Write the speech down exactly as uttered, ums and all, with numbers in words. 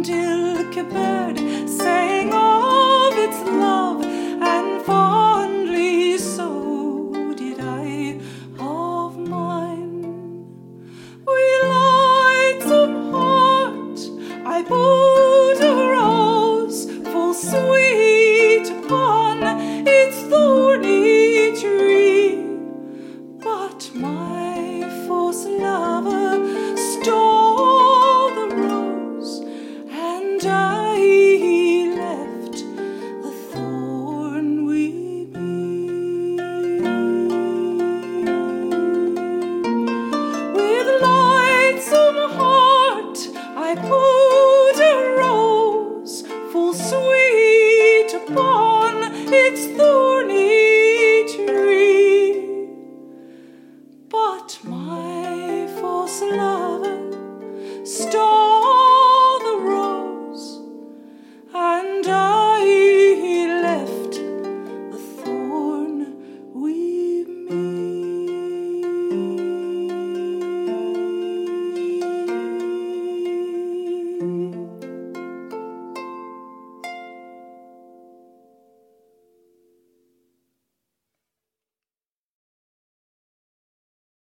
Dilke bird sang of its love, and fondly so did I of mine. With lightsome heart I put a rose full sweet upon its thorny tree, but my false lover stole the rose, and I